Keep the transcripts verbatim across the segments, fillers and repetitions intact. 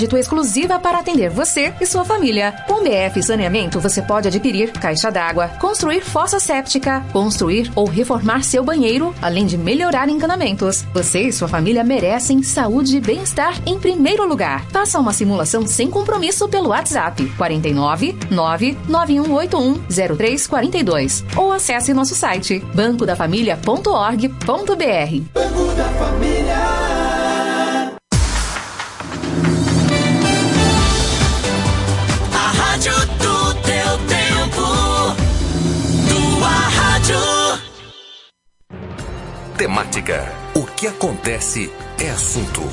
exclusiva para atender você e sua família. Com B F Saneamento, você pode adquirir caixa d'água, construir fossa séptica, construir ou reformar seu banheiro, além de melhorar encanamentos. Você e sua família merecem saúde e bem-estar em primeiro lugar. Faça uma simulação sem compromisso pelo WhatsApp quatro nove nove nove um oito um zero três quatro dois ou acesse nosso site banco da família ponto org ponto br. Banco da Família. Do teu tempo, tua rádio. Temática. O que acontece é assunto.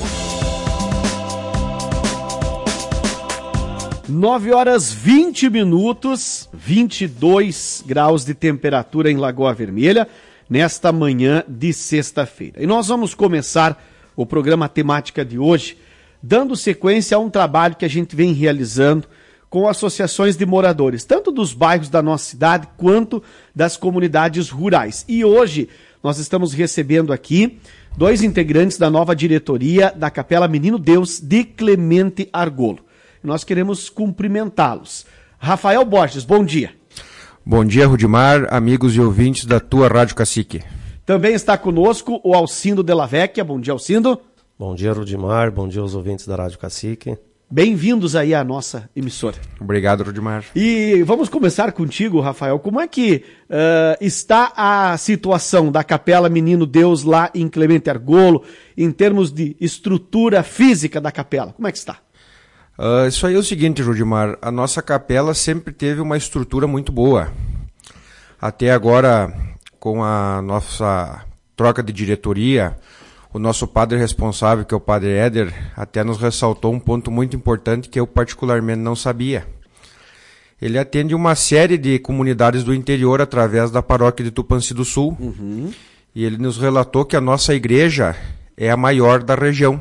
nove horas vinte minutos, vinte e dois graus de temperatura em Lagoa Vermelha, nesta manhã de sexta-feira. E nós vamos começar o programa Temática de hoje, dando sequência a um trabalho que a gente vem realizando com associações de moradores, tanto dos bairros da nossa cidade quanto das comunidades rurais. E hoje nós estamos recebendo aqui dois integrantes da nova diretoria da Capela Menino Deus de Clemente Argolo. Nós queremos cumprimentá-los. Rafael Borges, bom dia. Bom dia, Rudimar, amigos e ouvintes da tua Rádio Cacique. Também está conosco o Alcindo Della Vecchia. Bom dia, Alcindo. Bom dia, Rudimar. Bom dia aos ouvintes da Rádio Cacique. Bem-vindos aí à nossa emissora. Obrigado, Rudimar. E vamos começar contigo, Rafael. Como é que uh, está a situação da Capela Menino Deus lá em Clemente Argolo, em termos de estrutura física da capela? Como é que está? Uh, isso aí é o seguinte, Rudimar. A nossa capela sempre teve uma estrutura muito boa. Até agora, com a nossa troca de diretoria, o nosso padre responsável, que é o padre Éder, até nos ressaltou um ponto muito importante que eu particularmente não sabia. Ele atende uma série de comunidades do interior através da paróquia de Tupanci do Sul. Uhum. E ele nos relatou que a nossa igreja é a maior da região.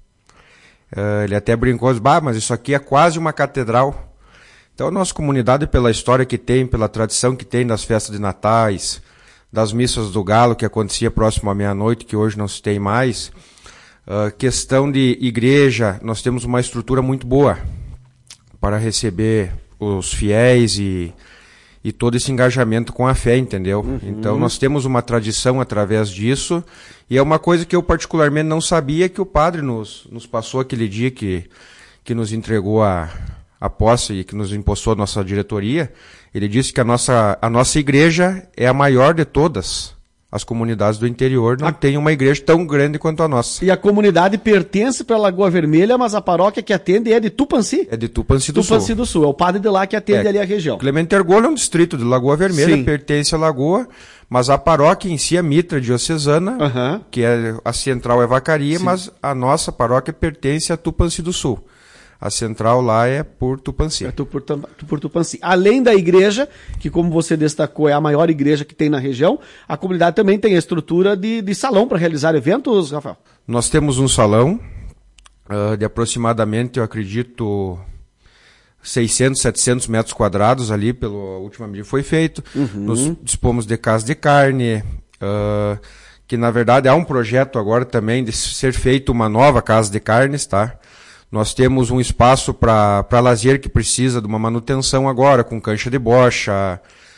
Uh, ele até brincou, bah, mas isso aqui é quase uma catedral. Então a nossa comunidade, pela história que tem, pela tradição que tem das festas de natais, das missas do galo, que acontecia próximo à meia-noite, que hoje não se tem mais. Uh, questão de igreja, nós temos uma estrutura muito boa para receber os fiéis e, e todo esse engajamento com a fé, entendeu? Uhum. Então nós temos uma tradição através disso, e é uma coisa que eu particularmente não sabia, que o padre nos, nos passou aquele dia que, que nos entregou a, a posse e que nos impostou a nossa diretoria. Ele disse que a nossa, a nossa igreja é a maior de todas. As comunidades do interior não a... tem uma igreja tão grande quanto a nossa. E a comunidade pertence para Lagoa Vermelha, mas a paróquia que atende é de Tupanci? É de Tupanci do Tupanci Sul. do Sul, é o padre de lá que atende é. ali a região. Clemente Argolo é um distrito de Lagoa Vermelha, Sim. pertence à Lagoa, mas a paróquia em si é Mitra Diocesana, uhum. que é, a central é Vacaria, Sim. mas a nossa paróquia pertence a Tupanci do Sul. A central lá é por Tupanci. É tu, por, por Tupanci. Além da igreja, que como você destacou é a maior igreja que tem na região, a comunidade também tem a estrutura de, de salão para realizar eventos, Rafael? Nós temos um salão uh, de aproximadamente, eu acredito, seiscentos, setecentos metros quadrados ali, pela última medida foi feito. Uhum. Nos dispomos de casa de carne, uh, que na verdade há um projeto agora também de ser feito uma nova casa de carnes, tá? Nós temos um espaço para lazer que precisa de uma manutenção agora, com cancha de bocha,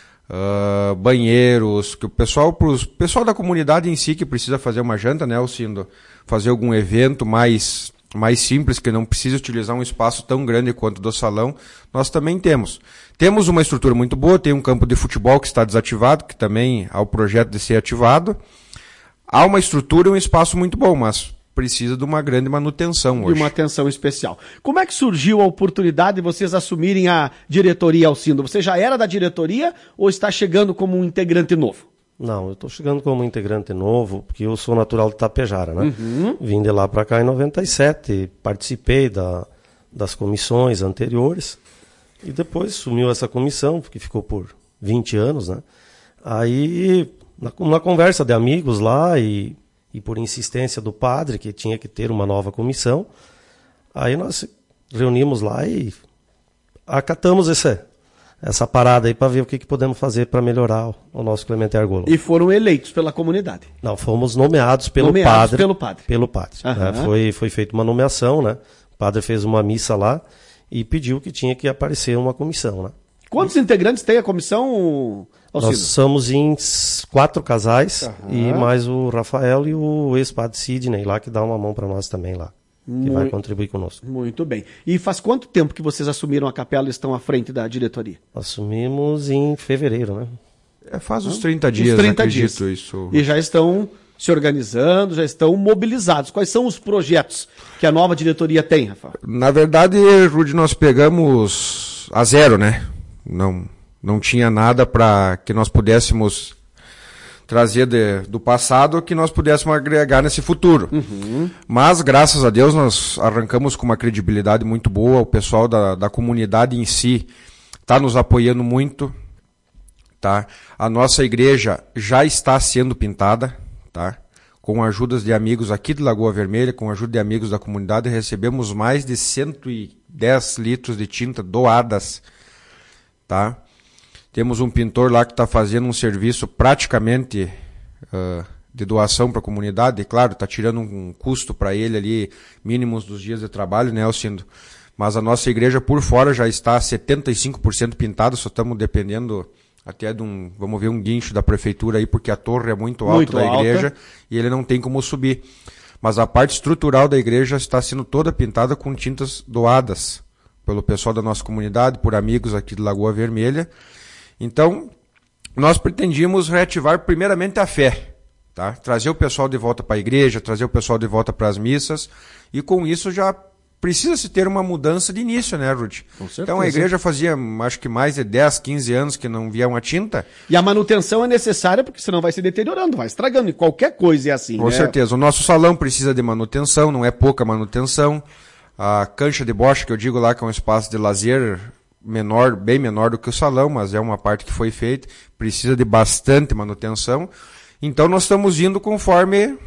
uh, banheiros, que o pessoal, pros, pessoal da comunidade em si que precisa fazer uma janta, né, Alcindo? Fazer algum evento mais, mais simples, que não precisa utilizar um espaço tão grande quanto do salão, nós também temos. Temos uma estrutura muito boa, tem um campo de futebol que está desativado, que também há o projeto de ser ativado. Há uma estrutura e um espaço muito bom, mas precisa de uma grande manutenção hoje. E uma atenção especial. Como é que surgiu a oportunidade de vocês assumirem a diretoria, Alcindo? Você já era da diretoria ou está chegando como um integrante novo? Não, eu estou chegando como integrante novo, porque eu sou natural de Tapejara, né? Uhum. Vim de lá para cá em noventa e sete, participei da, das comissões anteriores, e depois sumiu essa comissão, porque ficou por vinte anos, né? Aí, na, na conversa de amigos lá, e e por insistência do padre, que tinha que ter uma nova comissão, aí nós reunimos lá e acatamos esse, essa parada aí para ver o que, que podemos fazer para melhorar o, o nosso Clemente Argolo. E foram eleitos pela comunidade? Não, fomos nomeados pelo nomeados padre. pelo padre. Pelo padre. Uhum. Né? Foi, foi feita uma nomeação, né? O padre fez uma missa lá e pediu que tinha que aparecer uma comissão, né? Quantos integrantes tem a comissão, Alcindo? Nós somos em quatro casais, Aham. e mais o Rafael e o ex-padre Sidney lá, que dá uma mão para nós também lá, que Muito- vai contribuir conosco. Muito bem. E faz quanto tempo que vocês assumiram a capela e estão à frente da diretoria? Assumimos em fevereiro, né? É, faz uns trinta dias, Uns trinta acredito dias. isso. E já estão se organizando, já estão mobilizados. Quais são os projetos que a nova diretoria tem, Rafa? Na verdade, Rudy, nós pegamos a zero, né? Não, não tinha nada para que nós pudéssemos trazer de- do passado que nós pudéssemos agregar nesse futuro. Mas, graças a Deus, nós arrancamos com uma credibilidade muito boa. O pessoal da, da comunidade em si está nos apoiando muito. Tá? A nossa igreja já está sendo pintada, tá? Com ajudas de amigos aqui de Lagoa Vermelha, com ajuda de amigos da comunidade, recebemos mais de cento e dez litros de tinta doadas. Tá? Temos um pintor lá que está fazendo um serviço praticamente uh, de doação para a comunidade, e claro, está tirando um custo para ele ali, mínimos dos dias de trabalho, né, Alcindo? Mas a nossa igreja por fora já está setenta e cinco por cento pintada, só estamos dependendo até de um, vamos ver, um guincho da prefeitura aí, porque a torre é muito alta Muito da alta. igreja e ele não tem como subir. Mas a parte estrutural da igreja está sendo toda pintada com tintas doadas pelo pessoal da nossa comunidade, por amigos aqui de Lagoa Vermelha. Então, nós pretendíamos reativar primeiramente a fé, tá? Trazer o pessoal de volta para a igreja, trazer o pessoal de volta para as missas, e com isso já precisa-se ter uma mudança de início, né, Rudy? Com certeza. Então a igreja fazia, acho que mais de dez, quinze anos que não via uma tinta. E a manutenção é necessária, porque senão vai se deteriorando, vai estragando. E qualquer coisa é assim, Com né? certeza. O nosso salão precisa de manutenção, não é pouca manutenção. A cancha de bocha, que eu digo lá que é um espaço de lazer menor, bem menor do que o salão, mas é uma parte que foi feita, precisa de bastante manutenção. Então nós estamos indo conforme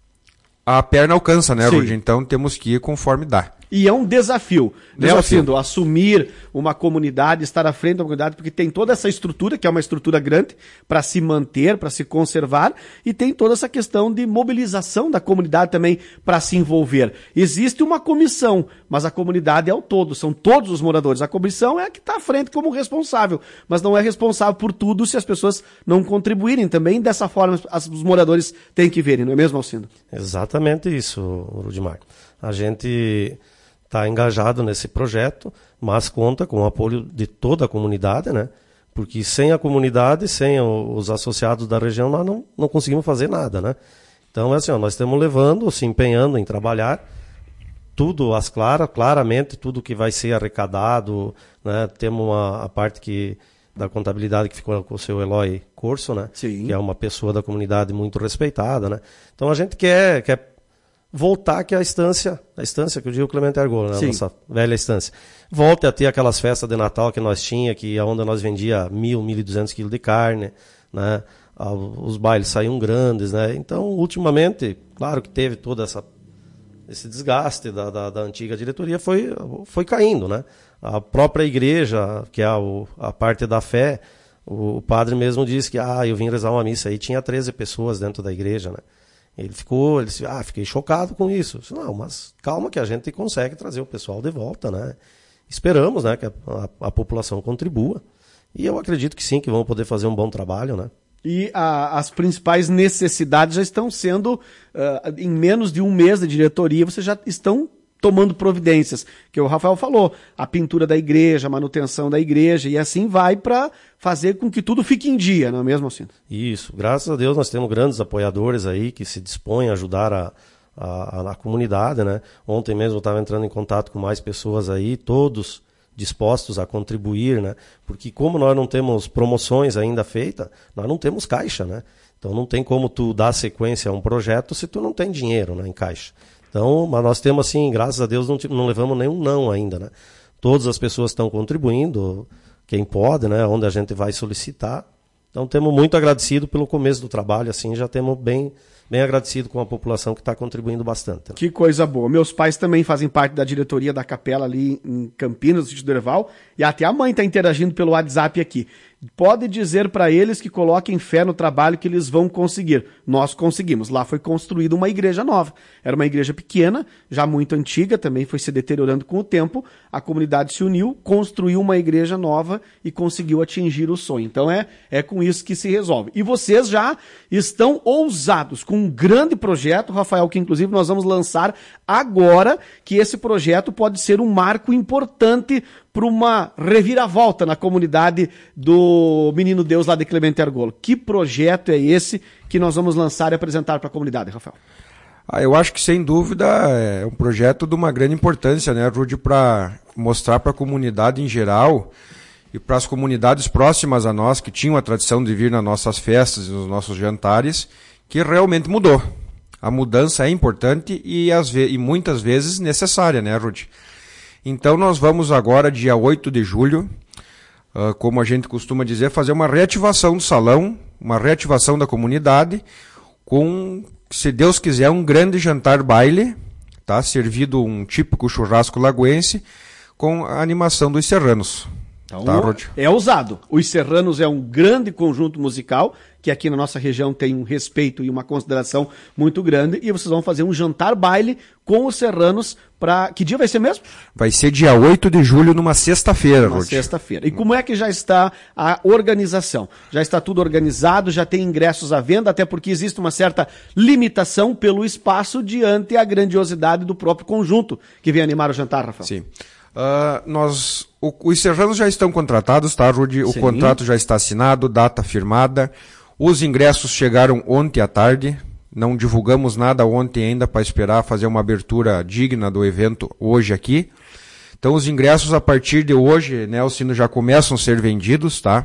a perna alcança, né, Sim. Rudy? Então temos que ir conforme dá. E é um desafio, né, Desafio. Alcindo? Assumir uma comunidade, estar à frente da comunidade, porque tem toda essa estrutura, que é uma estrutura grande, para se manter, para se conservar, e tem toda essa questão de mobilização da comunidade também para se envolver. Existe uma comissão, mas a comunidade é o todo, são todos os moradores. A comissão é a que está à frente como responsável, mas não é responsável por tudo se as pessoas não contribuírem também. Dessa forma, as- os moradores têm que verem, não é mesmo, Alcindo? Exatamente isso, Rudimar. A gente está engajado nesse projeto, mas conta com o apoio de toda a comunidade, né? Porque sem a comunidade, sem o- os associados da região, nós não, não conseguimos fazer nada, né? Então, é assim, ó, nós estamos levando, se empenhando em trabalhar, tudo às claras, claramente, tudo que vai ser arrecadado, né? Temos uma, a parte que, da contabilidade que ficou com o seu Eloy Corso, né? Sim. Que é uma pessoa da comunidade muito respeitada, né? Então, a gente quer... quer voltar que a estância, a estância que eu digo Clemente Argolo, né? A Sim. nossa velha estância. Volte a ter aquelas festas de Natal que nós tinha, que onde nós vendia mil, mil e duzentos quilos de carne, né? Ah, os bailes saíam grandes, né? Então, ultimamente, claro que teve toda essa esse desgaste da, da, da antiga diretoria, foi, foi caindo, né? A própria igreja, que é a, o- a parte da fé, o, o padre mesmo disse que, ah, eu vim rezar uma missa aí, tinha treze pessoas dentro da igreja, né? Ele ficou, ele disse, ah, fiquei chocado com isso. Eu disse, não, mas calma que a gente consegue trazer o pessoal de volta, né? Esperamos, né, que a, a, a população contribua. E eu acredito que sim, que vão poder fazer um bom trabalho, né? E a- as principais necessidades já estão sendo, ah, em menos de um mês de diretoria, vocês já estão tomando providências, que o Rafael falou, a pintura da igreja, a manutenção da igreja, e assim vai para fazer com que tudo fique em dia, não é mesmo, assim? Isso, graças a Deus nós temos grandes apoiadores aí que se dispõem a ajudar a, a, a, a comunidade, né? Ontem mesmo eu estava entrando em contato com mais pessoas aí, todos dispostos a contribuir, né? Porque como nós não temos promoções ainda feitas, nós não temos caixa, né? Então não tem como tu dar sequência a um projeto se tu não tem dinheiro, né, em caixa. Então, mas nós temos assim, graças a Deus não, ti- não levamos nenhum não ainda, né? Todas as pessoas estão contribuindo, quem pode, né? Onde a gente vai solicitar. Então temos muito agradecido pelo começo do trabalho, assim, já temos bem, bem agradecido com a população que está contribuindo bastante, né? Que coisa boa. Meus pais também fazem parte da diretoria da capela ali em Campinas, no sítio do Erval, e até a mãe está interagindo pelo WhatsApp aqui. Pode dizer para eles que coloquem fé no trabalho que eles vão conseguir. Nós conseguimos. Lá foi construída uma igreja nova. Era uma igreja pequena, já muito antiga, também foi se deteriorando com o tempo. A comunidade se uniu, construiu uma igreja nova e conseguiu atingir o sonho. Então é, é com isso que se resolve. E vocês já estão ousados com um grande projeto, Rafael, que inclusive nós vamos lançar agora, que esse projeto pode ser um marco importante para uma reviravolta na comunidade do Menino Deus lá de Clemente Argolo. Que projeto é esse que nós vamos lançar e apresentar para a comunidade, Rafael? Ah, eu acho que, sem dúvida, é um projeto de uma grande importância, né, Rudy, para mostrar para a comunidade em geral e para as comunidades próximas a nós, que tinham a tradição de vir nas nossas festas e nos nossos jantares, que realmente mudou. A mudança é importante e, às ve- e muitas vezes necessária, né, Rudy? Então nós vamos agora, dia oito de julho, uh, como a gente costuma dizer, fazer uma reativação do salão, uma reativação da comunidade, com, se Deus quiser, um grande jantar-baile, tá? Servido um típico churrasco lagoense, com a animação dos Serranos. Então, tá, Rod? É ousado. Os Serranos é um grande conjunto musical, que aqui na nossa região tem um respeito e uma consideração muito grande, e vocês vão fazer um jantar-baile com os Serranos para... Que dia vai ser mesmo? Vai ser dia oito de julho, numa sexta-feira, Uma Rod. sexta-feira. E como é que já está a organização? Já está tudo organizado, já tem ingressos à venda, até porque existe uma certa limitação pelo espaço diante a grandiosidade do próprio conjunto que vem animar o jantar, Rafael. Sim. Uh, nós, o, os Serranos já estão contratados, tá, Rudy? O Sim. contrato já está assinado, data firmada. Os ingressos chegaram ontem à tarde. Não divulgamos nada ontem ainda para esperar fazer uma abertura digna do evento hoje aqui. Então os ingressos a partir de hoje, né, Alcino, já começam a ser vendidos, tá?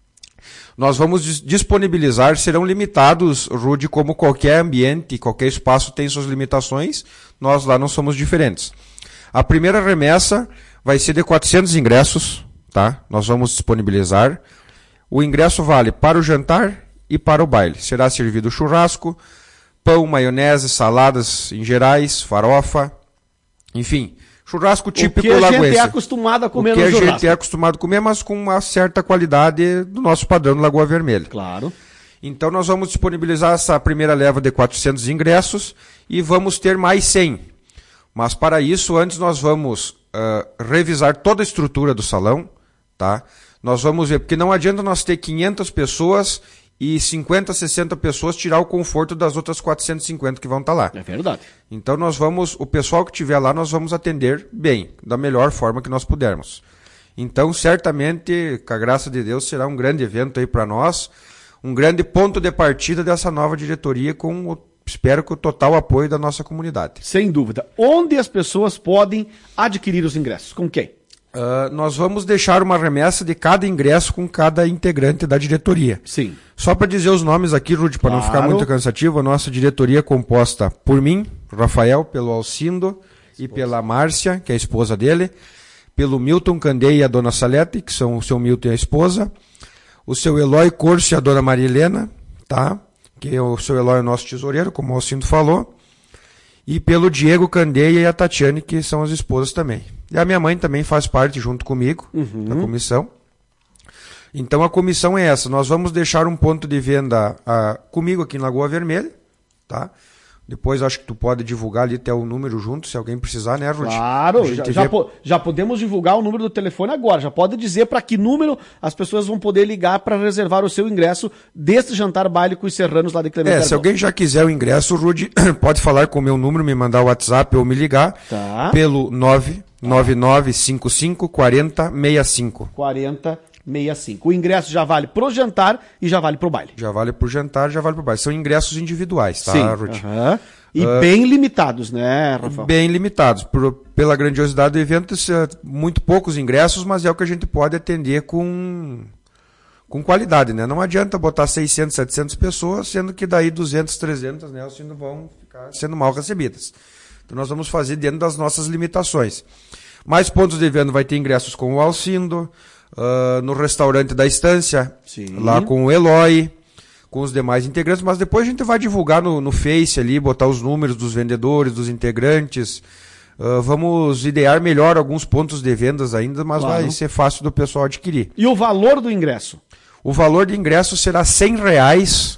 Nós vamos disponibilizar, serão limitados, Rudy, como qualquer ambiente, qualquer espaço tem suas limitações, nós lá não somos diferentes. A primeira remessa vai ser de quatrocentos ingressos, tá? Nós vamos disponibilizar. O ingresso vale para o jantar e para o baile. Será servido churrasco, pão, maionese, saladas em gerais, farofa, enfim, churrasco típico lagoense. O que a gente é acostumado a comer no churrasco. O que a gente é acostumado a comer, mas com uma certa qualidade do nosso padrão do Lagoa Vermelha. Claro. Então nós vamos disponibilizar essa primeira leva de quatrocentos ingressos e vamos ter mais cem. Mas para isso, antes nós vamos uh, revisar toda a estrutura do salão, tá? Nós vamos ver, porque não adianta nós ter quinhentas pessoas e cinquenta, sessenta pessoas tirar o conforto das outras quatrocentas e cinquenta que vão estar lá. É verdade. Então nós vamos, o pessoal que estiver lá, nós vamos atender bem, da melhor forma que nós pudermos. Então, certamente, com a graça de Deus, será um grande evento aí para nós, um grande ponto de partida dessa nova diretoria com o espero que o total apoio da nossa comunidade. Sem dúvida. Onde as pessoas podem adquirir os ingressos? Com quem? Uh, nós vamos deixar uma remessa de cada ingresso com cada integrante da diretoria. Sim. Só para dizer os nomes aqui, Rudy, para Claro. não ficar muito cansativo, a nossa diretoria é composta por mim, Rafael, pelo Alcindo e pela Márcia, que é a esposa dele, pelo Milton Candeia e a dona Salete, que são o seu Milton e a esposa, o seu Eloy Corso e a dona Maria Helena, tá? Que é o seu Eloy é o nosso tesoureiro, como o Alcindo falou, e pelo Diego Candeia e a Tatiane, que são as esposas também. E a minha mãe também faz parte junto comigo, Uhum. da comissão. Então a comissão é essa, nós vamos deixar um ponto de venda uh, comigo aqui em Lagoa Vermelha, tá? Depois acho que tu pode divulgar ali até o número junto, se alguém precisar, né, Rudy? Claro, A gente já, vê- já, po- já podemos divulgar o número do telefone agora. Já pode dizer para que número as pessoas vão poder ligar para reservar o seu ingresso deste jantar baile com os Serranos lá de Clemente É, se Argolo. alguém já quiser o ingresso, Rudy, pode falar com o meu número, me mandar o WhatsApp ou me ligar Tá. pelo nove nove nove cinco cinco quatro zero seis cinco. quarenta sessenta e cinco. O ingresso já vale pro jantar e já vale pro baile. Já vale pro jantar, já vale pro baile. São ingressos individuais, tá, Rudy? aham. E bem limitados, né, Rafael? Bem limitados. Por, pela grandiosidade do evento, isso é muito poucos ingressos, mas é o que a gente pode atender com, com qualidade, né? Não adianta botar seiscentas, setecentas pessoas, sendo que daí duzentas, trezentas, né, assim, vão ficar sendo mal recebidas. Então nós vamos fazer dentro das nossas limitações. Mais pontos de venda vai ter ingressos com o Alcindo, uh, no restaurante da Estância, Sim. lá com o Eloy, com os demais integrantes, mas depois a gente vai divulgar no, no Face ali, botar os números dos vendedores, dos integrantes, Uh, vamos idear melhor alguns pontos de vendas ainda, mas Claro. vai ser fácil do pessoal adquirir. E o valor do ingresso? O valor de ingresso será cem reais,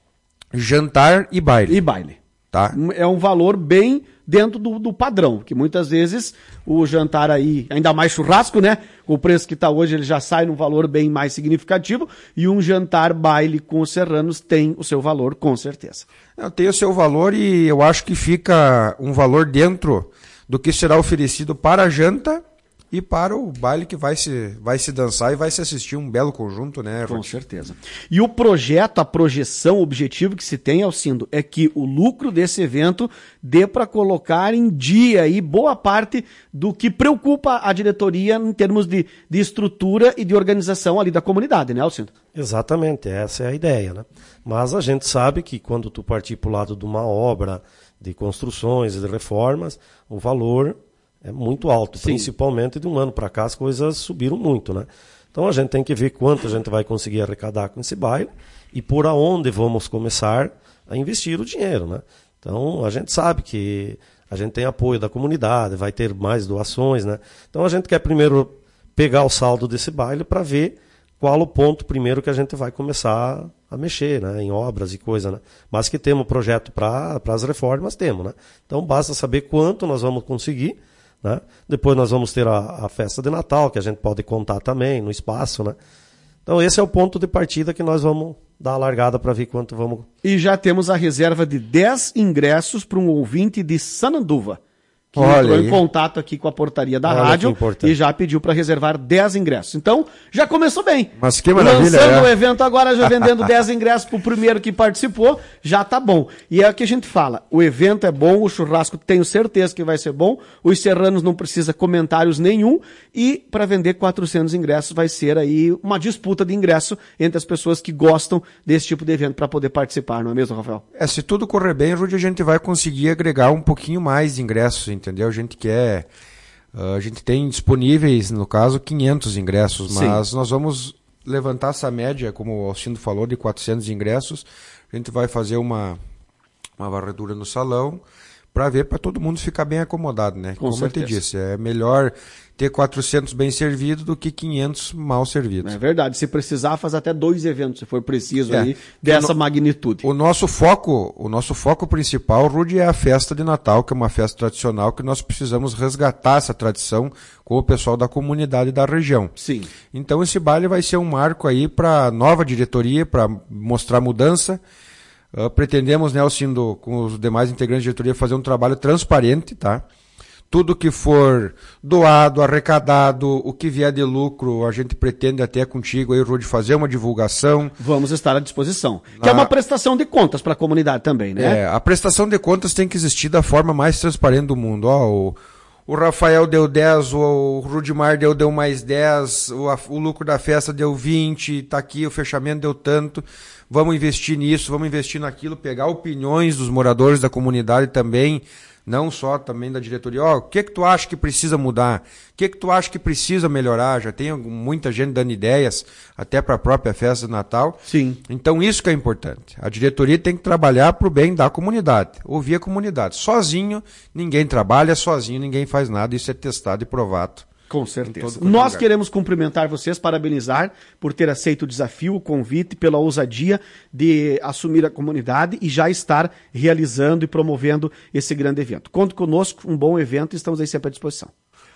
jantar e baile. E baile. Tá? É um valor bem dentro do, do padrão, que muitas vezes o jantar aí, ainda mais churrasco, né? Com o preço que está hoje, ele já sai num valor bem mais significativo, e um jantar baile com os serranos tem o seu valor, com certeza. Não, tem o seu valor e eu acho que fica um valor dentro do que será oferecido para a janta e para o baile que vai se, vai se dançar e vai se assistir um belo conjunto, né, Com Rod? certeza. E o projeto, a projeção, o objetivo que se tem, Alcindo, é que o lucro desse evento dê para colocar em dia aí boa parte do que preocupa a diretoria em termos de, de estrutura e de organização ali da comunidade, né, Alcindo? Exatamente, essa é a ideia, né? Mas a gente sabe que quando tu partir para o lado de uma obra de construções e de reformas, o valor é muito alto, Sim. Principalmente de um ano para cá as coisas subiram muito, né? Então a gente tem que ver quanto a gente vai conseguir arrecadar com esse baile e por aonde vamos começar a investir o dinheiro, né? Então a gente sabe que a gente tem apoio da comunidade, vai ter mais doações, né? Então a gente quer primeiro pegar o saldo desse baile para ver qual o ponto primeiro que a gente vai começar a mexer, né, em obras e coisa, né? Mas que temos projeto para as reformas, temos, né? Então basta saber quanto nós vamos conseguir, né? Depois nós vamos ter a, a festa de Natal, que a gente pode contar também no espaço, né? Então esse é o ponto de partida que nós vamos dar a largada para ver quanto vamos... E já temos a reserva de dez ingressos para um ouvinte de Sananduva, que Olha entrou aí. em contato aqui com a portaria da Olha rádio que importante. e já pediu para reservar dez ingressos. Então, já começou bem. Mas que maravilha, Lançando é. o evento agora, já vendendo dez ingressos para o primeiro que participou, já tá bom. E é o que a gente fala, o evento é bom, o churrasco tenho certeza que vai ser bom, os serranos não precisa comentários nenhum, e para vender quatrocentos ingressos vai ser aí uma disputa de ingresso entre as pessoas que gostam desse tipo de evento para poder participar, não é mesmo, Rafael? É, se tudo correr bem, Rudy, a gente vai conseguir agregar um pouquinho mais de ingressos, entendeu? A gente quer, uh, a gente tem disponíveis, no caso, quinhentos ingressos, mas Sim. nós vamos levantar essa média, como o Alcindo falou, de quatrocentos ingressos. A gente vai fazer uma, uma varredura no salão para ver, para todo mundo ficar bem acomodado, né? Com Como eu te certeza. disse, é melhor ter quatrocentos bem servidos do que quinhentos mal servidos. É verdade, se precisar, faz até dois eventos, se for preciso É. aí, dessa No- magnitude. O nosso foco, o nosso foco principal, Rudy, é a festa de Natal, que é uma festa tradicional que nós precisamos resgatar essa tradição com o pessoal da comunidade da região. Sim. Então esse baile vai ser um marco aí para a nova diretoria, para mostrar mudança. Uh, pretendemos, né, Alcindo, com os demais integrantes da diretoria, fazer um trabalho transparente, tá? Tudo que for doado, arrecadado, o que vier de lucro, a gente pretende até contigo aí, Rudy, fazer uma divulgação. Vamos estar à disposição. Que é Ah. uma prestação de contas para a comunidade também, né? É, a prestação de contas tem que existir da forma mais transparente do mundo. Ó, o, o Rafael deu dez, o, o Rudimar deu, deu mais dez, o, a- o lucro da festa deu vinte, tá aqui, o fechamento deu tanto. Vamos investir nisso, vamos investir naquilo, pegar opiniões dos moradores da comunidade também, não só também da diretoria. Ó, o que que tu acha que precisa mudar? O que que tu acha que precisa melhorar? Já tem algum- muita gente dando ideias, até para a própria festa de Natal. Sim. Então isso que é importante. A diretoria tem que trabalhar para o bem da comunidade, ouvir a comunidade. Sozinho, ninguém trabalha, sozinho ninguém faz nada, isso é testado e provado. Com Em certeza. todo quanto Nós lugar. queremos cumprimentar vocês, parabenizar por ter aceito o desafio, o convite, pela ousadia de assumir a comunidade e já estar realizando e promovendo esse grande evento. Conte conosco, um bom evento, e estamos aí sempre à disposição.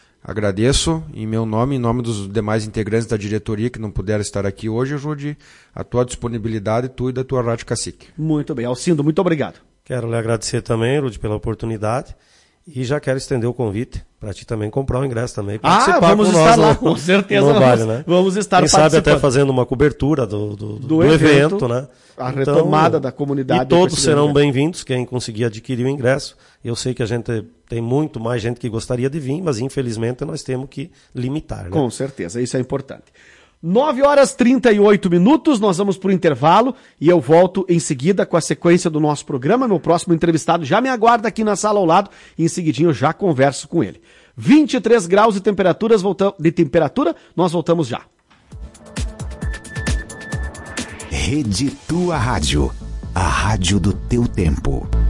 Agradeço em meu nome, em nome dos demais integrantes da diretoria que não puderam estar aqui hoje, Rudy, a tua disponibilidade, tu e da tua Rádio Cacique. Muito bem. Alcindo, muito obrigado. Quero lhe agradecer também, Rudy, pela oportunidade. E já quero estender o convite para ti também comprar o ingresso também. Ah, vamos com estar nós lá, no- com certeza. no vamos, baile, né? vamos estar Quem sabe até participando. fazendo uma cobertura do, do, do, Do evento, evento, né? a retomada da comunidade E todos com esse serão evento. bem-vindos, quem conseguir adquirir o ingresso. Eu sei que a gente tem muito mais gente que gostaria de vir, mas infelizmente nós temos que limitar, né? Com certeza, isso é importante. nove horas e trinta e oito minutos, nós vamos para o intervalo e eu volto em seguida com a sequência do nosso programa. Meu próximo entrevistado já me aguarda aqui na sala ao lado e em seguidinho eu já converso com ele. vinte e três graus de, temperaturas, volta... de temperatura, nós voltamos já. Rede Tua Rádio, a rádio do teu tempo.